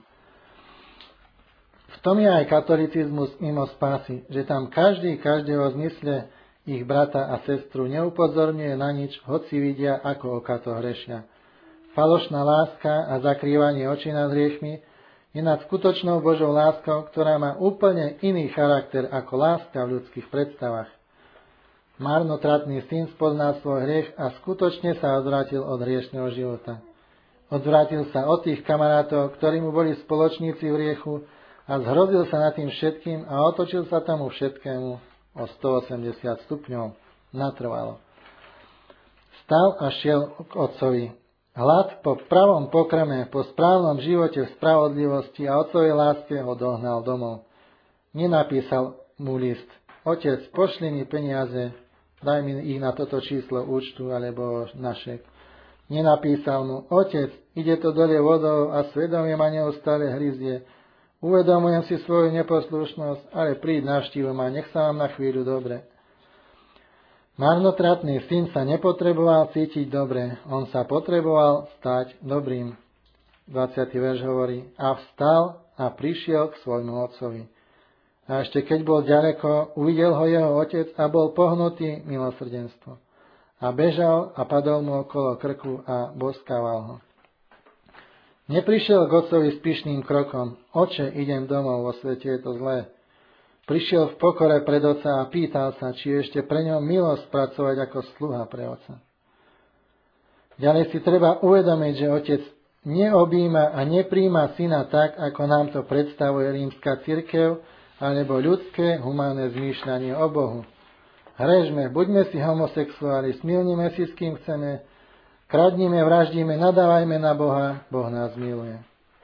V tom je aj katolicizmus mimo spásy, že tam každý každého zmysle ich brata a sestru neupozorňuje na nič, hoci vidia, ako okato hrešia. Falošná láska a zakrývanie očí nad hriechmi je nad skutočnou Božou láskou, ktorá má úplne iný charakter ako láska v ľudských predstavách. Marnotratný syn spoznal svoj hriech a skutočne sa odvrátil od hriešneho života. Odvrátil sa od tých kamarátov, ktorí mu boli spoločníci v hriechu, a zhrozil sa nad tým všetkým a otočil sa tomu všetkému o stoosemdesiat stupňov. Natrvalo. Stal a šiel k otcovi. Hlad po pravom pokrme, po správnom živote v spravodlivosti a otcovej láske ho dohnal domov. Nenapísal mu list. Otec, pošli mi peniaze, daj mi ich na toto číslo účtu alebo našek. Nenapísal mu, otec, ide to dole vodou a svedomie ma neustále hryzie. Uvedomujem si svoju neposlušnosť, ale príď navštívu ma, nech sa vám na chvíľu dobre. Marnotratný syn sa nepotreboval cítiť dobre, on sa potreboval stať dobrým. dvadsiaty verš hovorí, a vstal a prišiel k svojmu otcovi. A ešte keď bol ďaleko, uvidel ho jeho otec a bol pohnutý milosrdenstvo. A bežal a padol mu okolo krku a boskával ho. Neprišiel k otcovi s pyšným krokom. Oče, idem domov, vo svete je to zlé. Prišiel v pokore pred otca a pýtal sa, či ešte pre ňom milosť pracovať ako sluha pre otca. Ďalej si treba uvedomiť, že otec neobjíma a nepríjma syna tak, ako nám to predstavuje rímska cirkev, alebo ľudské humánne zmýšľanie o Bohu. Hrežme, buďme si homosexuáli, smilnime si s kým chceme, kradnime, vraždíme, nadávajme na Boha, Boh nás miluje.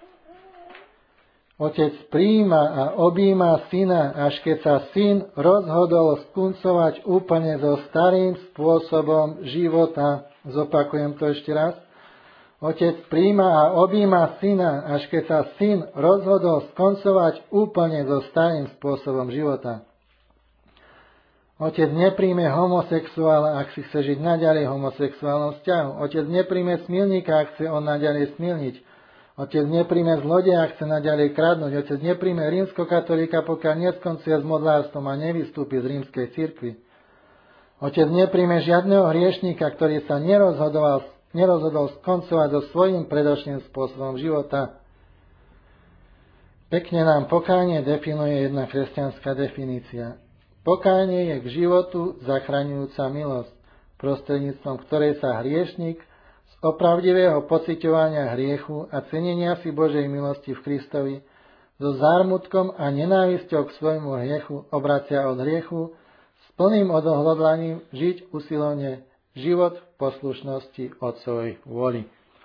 Otec prijíma a objíma syna, až keď sa syn rozhodol skoncovať úplne so starým spôsobom života. Zopakujem to ešte raz. Otec prijíma a objíma syna, až keď sa syn rozhodol skoncovať úplne so starým spôsobom života. Otec nepríjme homosexuála, ak si chce žiť naďalej v homosexuálnom vzťahu. Otec nepríjme smilníka, ak chce on naďalej smilniť. Otec nepríjme zlodeja, ak chce naďalej kradnúť. Otec nepríjme rímskokatolíka, pokiaľ neskoncuje s modlárstvom a nevystúpi z rímskej cirkvi. Otec nepríjme žiadneho hriešníka, ktorý sa nerozhodoval, nerozhodol skoncovať so svojím predošlým spôsobom života. Pekne nám pokánie definuje jedna kresťanská definícia. Pokánie je k životu zachraňujúca milosť, prostredníctvom ktorej sa hriešnik z opravdivého pociťovania hriechu a cenenia si Božej milosti v Kristovi so zármutkom a nenávisťou k svojmu hriechu obracia od hriechu s plným odohodlaním žiť usilovne život v poslušnosti Otcovej vôli.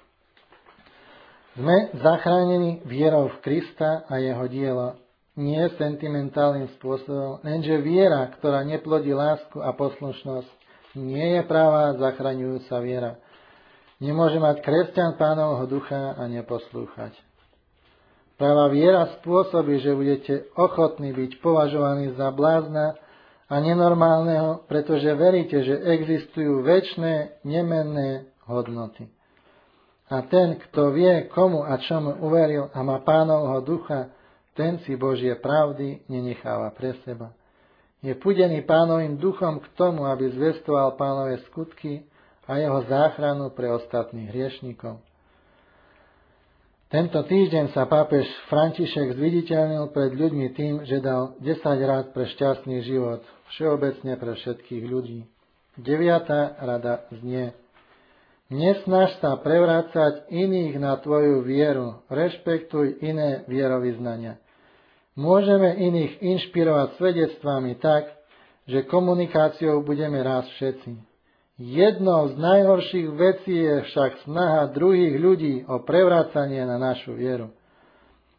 Sme zachránení vierou v Krista a jeho dielo. Nie sentimentálnym spôsobom, lenže viera, ktorá neplodí lásku a poslušnosť, nie je pravá zachraňujúca viera. Nemôže mať kresťan Pánovho ducha a neposlúchať. Pravá viera spôsobí, že budete ochotní byť považovaní za blázna a nenormálneho, pretože veríte, že existujú večné, nemenné hodnoty. A ten, kto vie, komu a čomu uveril a má Pánovho ducha, ten si Božie pravdy nenecháva pre seba. Je pudený Pánovým duchom k tomu, aby zvestoval Pánove skutky a jeho záchranu pre ostatných hriešnikov. Tento týždeň sa pápež František zviditeľnil pred ľuďmi tým, že dal desať rád pre šťastný život, všeobecne pre všetkých ľudí. Deviata rada znie: nesnaž sa prevrácať iných na tvoju vieru, rešpektuj iné vierovyznania. Môžeme iných inšpirovať svedectvami tak, že komunikáciou budeme rásť všetci. Jednou z najhorších vecí je však snaha druhých ľudí o prevrácanie na našu vieru.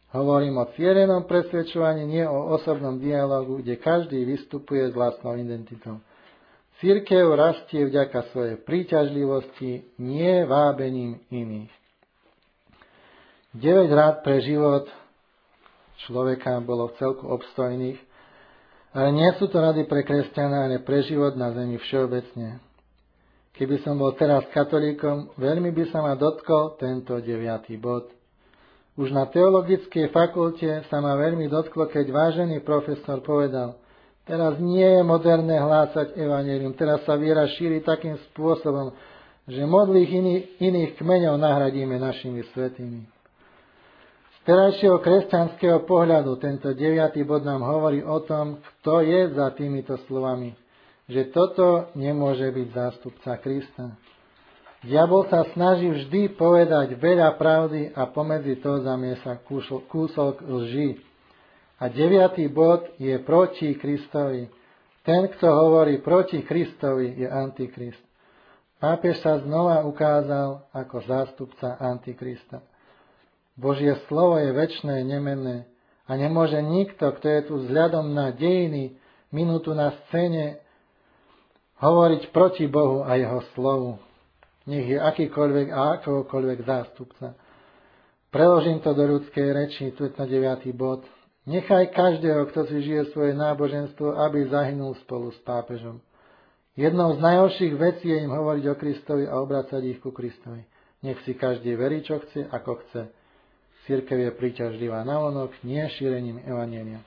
Hovorím o cieľenom presvedčovaní, nie o osobnom dialogu, kde každý vystupuje s vlastnou identitou. Cirkev rastie vďaka svojej príťažlivosti, nie vábením iných. deväť rád pre život človeka bolo v celku obstojných, ale nie sú to rady pre kresťana, ale pre život na zemi všeobecne. Keby som bol teraz katolíkom, veľmi by sa ma dotkol tento deviatý bod. Už na teologickej fakulte sa ma veľmi dotklo, keď vážený profesor povedal: teraz nie je moderné hlásať evanjelium, teraz sa viera šíri takým spôsobom, že modlých iných, iných kmeňov nahradíme našimi svätými. Z terajšieho kresťanského pohľadu tento deviatý bod nám hovorí o tom, kto je za týmito slovami, že toto nemôže byť zástupca Krista. Diabol sa snaží vždy povedať veľa pravdy a pomedzi to zamiesa kúsok lži. A deviatý bod je proti Kristovi. Ten, kto hovorí proti Kristovi, je Antikrist. Pápež sa znova ukázal ako zástupca Antikrista. Božie slovo je večné, nemenné a nemôže nikto, kto je tu vzhľadom na dejiny, minútu na scéne, hovoriť proti Bohu a jeho slovu. Nech je akýkoľvek a akokoľvek zástupca. Preložím to do ľudskej reči, tu je to deviatý bod. Nechaj každého, kto si žije svoje náboženstvo, aby zahynul spolu s pápežom. Jednou z najhorších vecí je im hovoriť o Kristovi a obracať ich ku Kristovi. Nech si každý verí, čo chce, ako chce. Cirkev je príťažlivá navonok, nie šírením evanjelia.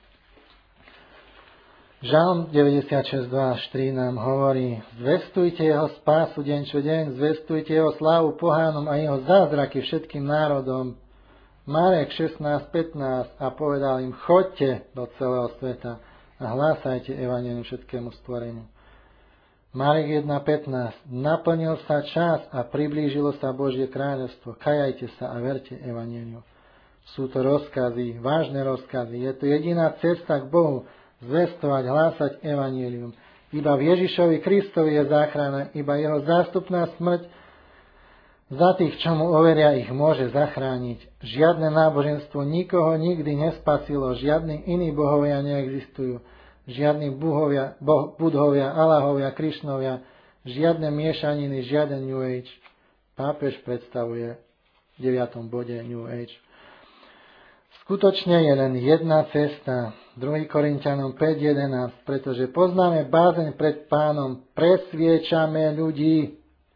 Žalm deväťdesiatšesť, dva až tri nám hovorí: zvestujte jeho spásu deň čo deň, zvestujte jeho slávu pohánom a jeho zázraky všetkým národom. Marek šestnásť pätnásť a povedal im: choďte do celého sveta a hlásajte evanjelium všetkému stvoreniu. Marek jeden pätnásť naplnil sa čas a priblížilo sa Božie kráľovstvo. Kajajte sa a verte evanjeliu. Sú to rozkazy, vážne rozkazy. Je to jediná cesta k Bohu, zvestovať, hlásať evanjelium. Iba v Ježišovi Kristovi je záchrana, iba jeho zástupná smrť za tých, čo mu overia, ich môže zachrániť. Žiadne náboženstvo nikoho nikdy nespasilo, žiadni iní bohovia neexistujú. Žiadni buhovia, boh, budhovia, Allahovia, Krišnovia, žiadne miešaniny, žiaden New Age. Pápež predstavuje v deviatom bode New Age. Skutočne je len jedna cesta. druhý Korinťanom päť jedenásť, pretože poznáme bázeň pred Pánom, presviečame ľudí.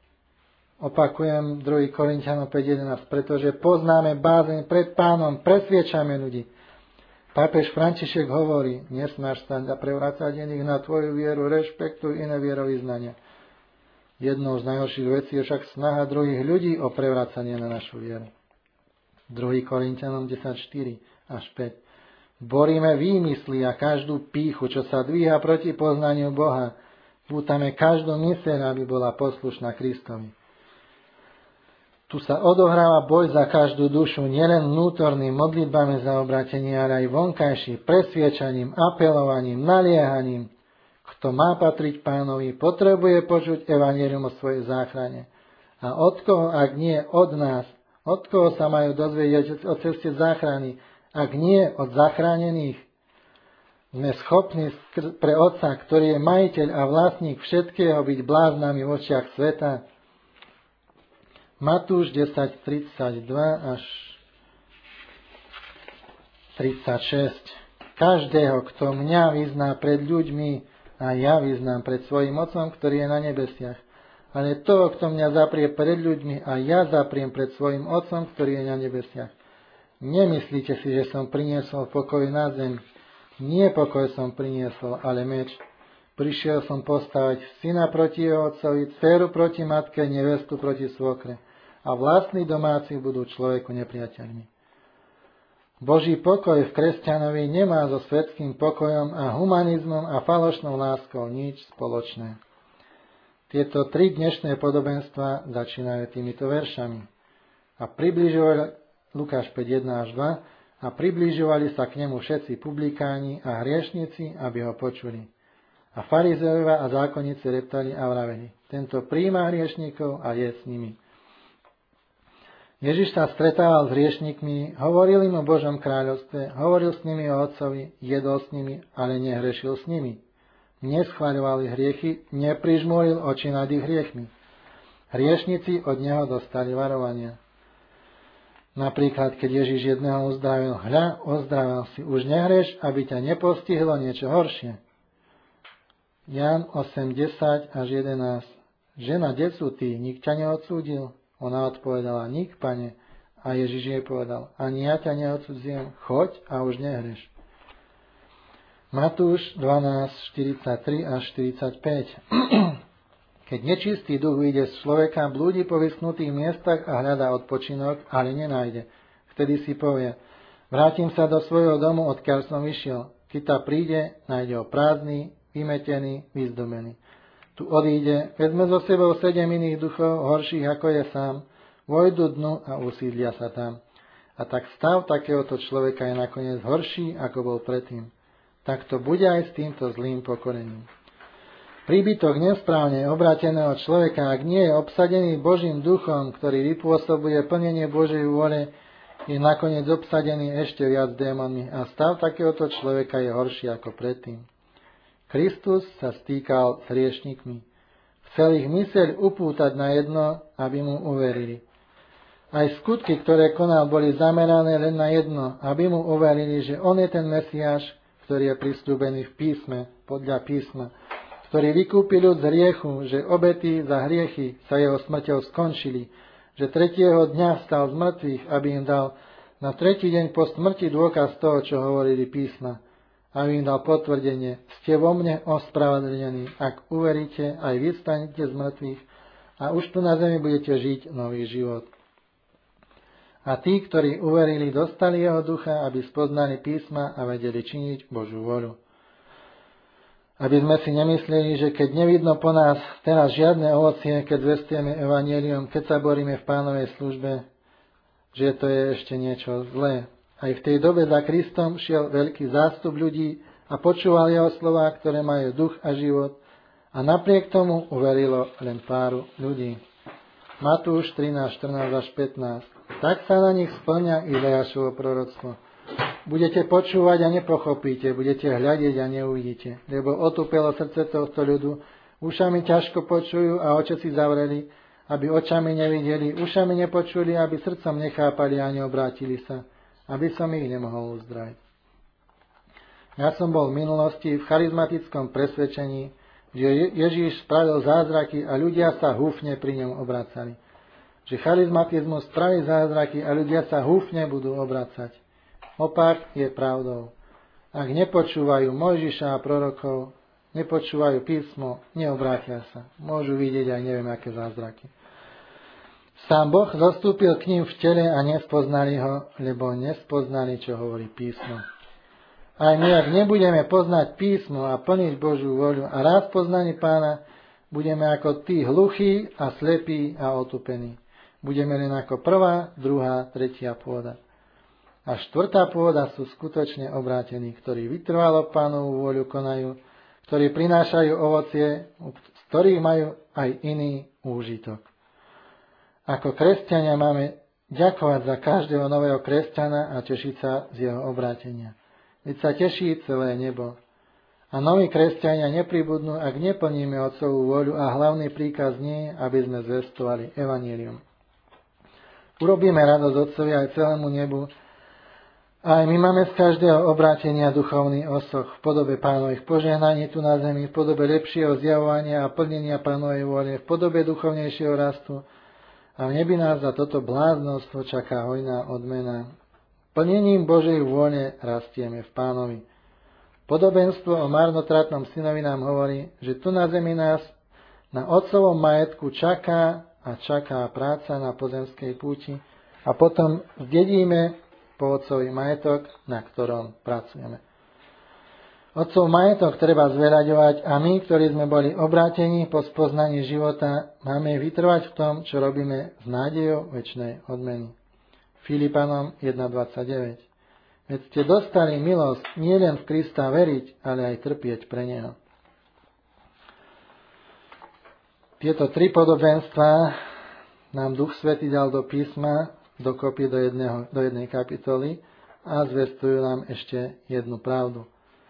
Opakujem druhý Korinťanom päť jedenásť, pretože poznáme bázeň pred Pánom, presviečame ľudí. Pápež František hovorí: nesnáš sa prevrácať iných na tvoju vieru, rešpektuj iné vierovyznania. Jednou z najhorších vecí je však snaha druhých ľudí o prevrácanie na našu vieru. druhý Korinťanom desať štyri až päť. Boríme výmysly a každú pýchu, čo sa dvíha proti poznaniu Boha. Pútame každú myseľ, aby bola poslušná Kristovi. Tu sa odohráva boj za každú dušu, nielen vnútorným modlitbami za obrátenie, ale aj vonkajší, presviečaním, apelovaním, naliehaním. Kto má patriť Pánovi, potrebuje počuť evanjelium o svojej záchrane. A od koho, ak nie od nás, od koho sa majú dozvedieť o ceste záchrany, ak nie od zachránených? Sme schopní pre Otca, ktorý je majiteľ a vlastník všetkého, byť bláznami v očiach sveta. Matúš desať tridsaťdva až tridsaťšesť. Každého, kto mňa vyzná pred ľuďmi, a ja vyznám pred svojím Otcom, ktorý je na nebesiach. Ale toho, kto mňa zaprie pred ľuďmi, a ja zapriem pred svojím Otcom, ktorý je na nebesiach. Nemyslíte si, že som priniesol pokoj na zem. Nie pokoj som priniesol, ale meč. Prišiel som postaviť syna proti jeho otcovi, dceru proti matke, nevestu proti svokre. A vlastní domáci budú človeku nepriateľmi. Boží pokoj v kresťanovi nemá so svetským pokojom a humanizmom a falošnou láskou nič spoločné. Tieto tri dnešné podobenstva začínajú týmito veršami. A približovali, Lukáš päť jeden až dva, a približovali sa k nemu všetci publikáni a hriešnici, aby ho počuli. A farizeovia a zákonníci reptali a vraveli: tento prijíma hriešnikov a je s nimi. Ježiš sa stretával s hriešnikmi, hovoril im o Božom kráľovstve, hovoril s nimi o Otcovi, jedol s nimi, ale nehrešil s nimi. Neschvaľoval ich hriechy, neprižmúril oči nad ich hriechmi. Hriešnici od neho dostali varovania. Napríklad, keď Ježiš jedného uzdravil, hľa, ozdravel si, už nehreš, aby ťa nepostihlo niečo horšie. Ján osem, desať až jedenásť. Žena, kde sú tí? Nik ťa neodsúdil? Ona odpovedala, nik, pane. A Ježiš jej povedal, ani ja ťa neodsudzujem, choď a už nehreš. Matúš dvanásť, štyridsaťtri až štyridsaťpäť. Keď nečistý duch vyjde z človeka, blúdi po vyschnutých miestach a hľadá odpočinok, ale nenájde. Vtedy si povie, vrátim sa do svojho domu, odkiaľ som vyšiel. Keď ta príde, nájde ho prázdny, vymetený, vyzdobený. Tu odíde, vezme so sebou sedem iných duchov, horších ako je sám, vojdu dnu a usídlia sa tam. A tak stav takéhoto človeka je nakoniec horší, ako bol predtým. Tak to bude aj s týmto zlým pokorením. Príbytok nesprávne obráteného človeka, ak nie je obsadený Božím duchom, ktorý vypôsobuje plnenie Božej vôle, je nakoniec obsadený ešte viac démonmi a stav takéhoto človeka je horší ako predtým. Kristus sa stýkal s hriešnikmi. Chcel ich myseľ upútať na jedno, aby mu uverili. Aj skutky, ktoré konal, boli zamerané len na jedno, aby mu uverili, že on je ten Mesiáš, ktorý je prisľúbený v písme, podľa písma, ktorý vykúpil ľud z hriechu, že obety za hriechy sa jeho smrťou skončili, že tretieho dňa vstal z mŕtvych, aby im dal na tretí deň po smrti dôkaz toho, čo hovorili písma, aby im dal potvrdenie, ste vo mne ospravedlnení, ak uveríte, aj vy stanete z mŕtvych a už tu na zemi budete žiť nový život. A tí, ktorí uverili, dostali jeho ducha, aby spoznali písma a vedeli činiť Božiu voľu. Aby sme si nemysleli, že keď nevidno po nás teraz žiadne ovocie, keď zvestujeme evanjelium, keď sa boríme v Pánovej službe, že to je ešte niečo zlé. Aj v tej dobe za Kristom šiel veľký zástup ľudí a počúval jeho slová, ktoré majú duch a život, a napriek tomu uverilo len pár ľudí. Matúš trinásť, štrnásť až pätnásť. Tak sa na nich splňa Izaiášovo proroctvo. Budete počúvať a nepochopíte, budete hľadiť a neuvidíte, lebo otupelo srdce tohto ľudu, ušami ťažko počujú a oči si zavreli, aby očami nevideli, ušami nepočuli, aby srdcom nechápali a neobrátili sa, aby som ich nemohol uzdraviť. Ja som bol v minulosti v charizmatickom presvedčení, kde Ježíš spravil zázraky a ľudia sa húfne pri ňom obracali. Že charizmatizmus spraví zázraky a ľudia sa húfne budú obracať. Opak je pravdou. Ak nepočúvajú Mojžiša a prorokov, nepočúvajú písmo, neobrátia sa. Môžu vidieť aj neviem aké zázraky. Sám Boh zostúpil k ním v tele a nespoznali ho, lebo nespoznali, čo hovorí písmo. Aj my, ak nebudeme poznať písmo a plniť Božiu voľu a rád poznaní Pána, budeme ako tí hluchí a slepí a otupení. Budeme len ako prvá, druhá, tretia pôda. A štvrtá pôda sú skutočne obrátení, ktorí vytrvalo Pánovu vôľu konajú, ktorí prinášajú ovocie, z ktorých majú aj iný úžitok. Ako kresťania máme ďakovať za každého nového kresťana a tešiť sa z jeho obrátenia. Veď sa teší celé nebo. A noví kresťania nepribudnú, ak neplníme Otcovú vôľu a hlavný príkaz nie, aby sme zvestovali evanjelium. Urobíme radosť Otcovi aj celému nebu. Aj my máme z každého obrátenia duchovný osoch v podobe Pánových požehnaní tu na zemi, v podobe lepšieho zjavovania a plnenia Pánovej vôle, v podobe duchovnejšieho rastu. A v nebi nás za toto bláznostvo čaká hojná odmena. Plnením Božej vôle rastieme v Pánovi. Podobenstvo o marnotratnom synovi nám hovorí, že tu na zemi nás na otcovom majetku čaká a čaká práca na pozemskej púti a potom zdedíme po otcovi majetok, na ktorom pracujeme. Otcov majetok treba zveľaďovať a my, ktorí sme boli obrátení po spoznaní života, máme vytrvať v tom, čo robíme s nádejou večnej odmeny. Filipanom jeden dvadsaťdeväť. Veď ste dostali milosť nielen v Krista veriť, ale aj trpieť pre Neho. Tieto tri podobenstvá nám Duch Svätý dal do písma dokopy do, jedného, do jednej kapitoly a zvestujú nám ešte jednu pravdu.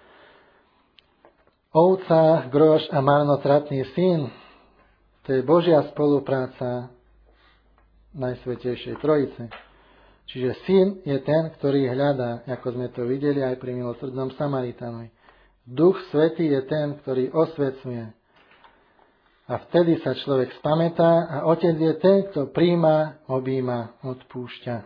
Ovca, groš a marnotratný syn, to je Božia spolupráca Najsvätejšej Trojice. Čiže syn je ten, ktorý hľadá, ako sme to videli aj pri milosrdnom Samaritanovi. Duch Svätý je ten, ktorý osvecuje. A vtedy sa človek spamätá a Otec je ten, kto príjma, objíma, odpúšťa.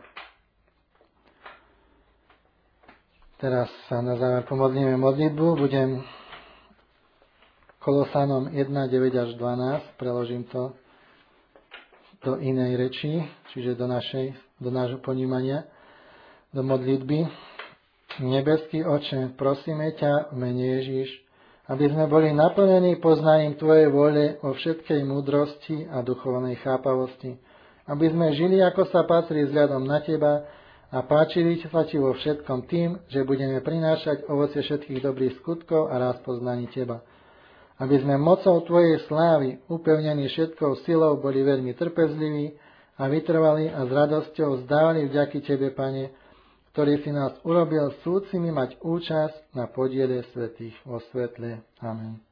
Teraz sa na záver pomodlíme modlitbu. Budem Kolosanom jeden, deväť až dvanásť, preložím to do inej reči, čiže do, našej, do nášho ponímania, do modlitby. Nebeský Oče, prosíme ťa v mene Ježiš, aby sme boli naplnení poznaním Tvojej vôle vo všetkej múdrosti a duchovnej chápavosti, aby sme žili, ako sa patrí, vzhľadom na Teba a páčili sa Ti vo všetkom tým, že budeme prinášať ovocie všetkých dobrých skutkov a raz poznaní Teba. Aby sme mocou Tvojej slávy, upevnení všetkou silou, boli veľmi trpezliví a vytrvali a s radosťou vzdávali vďaky Tebe, Pane, ktorý si nás urobil súcimi mať účasť na podiele svätých vo svetle. Amen.